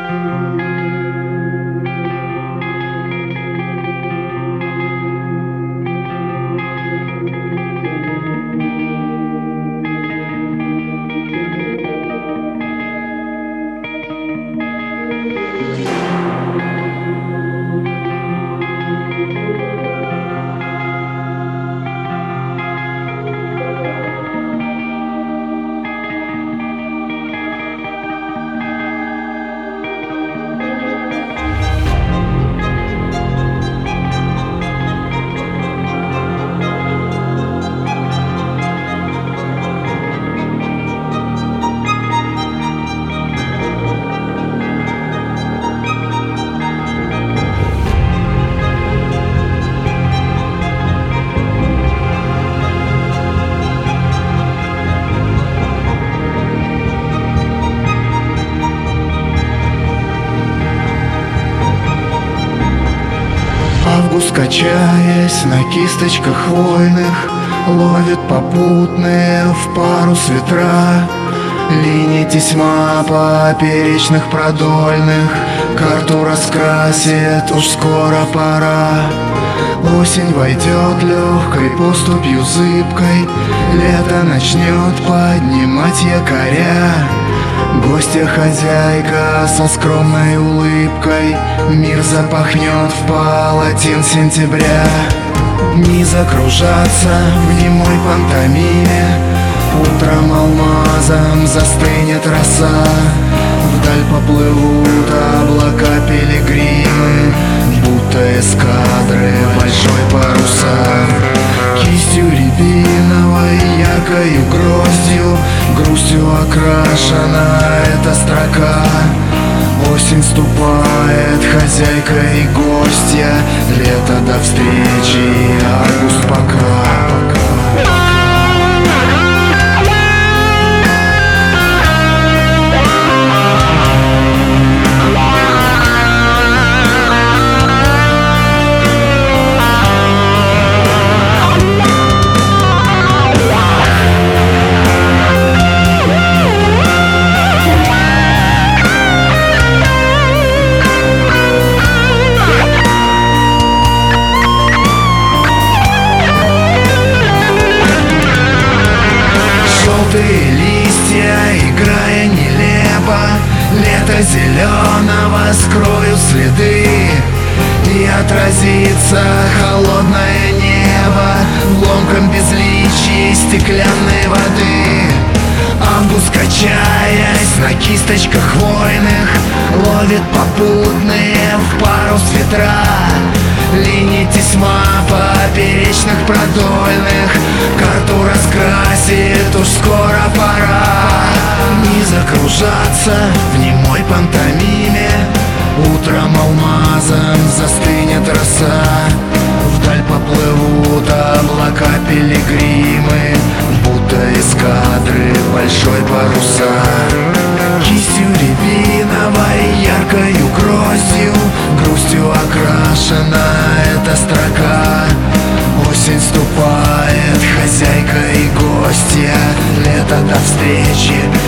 Август, качаясь на кисточках хвойных, ловит попутные в парус ветра. Линии тесьма поперечных продольных карту раскрасит, уж скоро пора. Осень войдет легкой поступью зыбкой, лето начнет поднимать якоря. Гостья-хозяйка со скромной улыбкой мир запахнет в палатин сентября. Дни закружатся в немой пантомиме, утром алмазом застынет роса. Вдаль поплывут облака пилигримы, будто эскадры большой паруса. Кистью рябиновой, яркою грустью окрашена эта строка. Осень ступает, хозяйка и гостья, лето до встречи, август пока. Листья, играя нелепо, лето зеленого скроют следы, и отразится холодное небо в ломком безличии стеклянной воды. Август, качаясь на кисточках хвойных, ловит попутные в парус ветра. Линии тесьма поперечных продольных карту раскрасит, уж скоро пора. Не закружаться в немой пантомиме, утром алмазом застынет роса. Вдаль поплывут облака пилигримы, будто эскадры большой паруса. Кистью рябиновой, яркою грустью окрашена эта строка. Осень ступает, хозяйка и гостья, лето до встречи,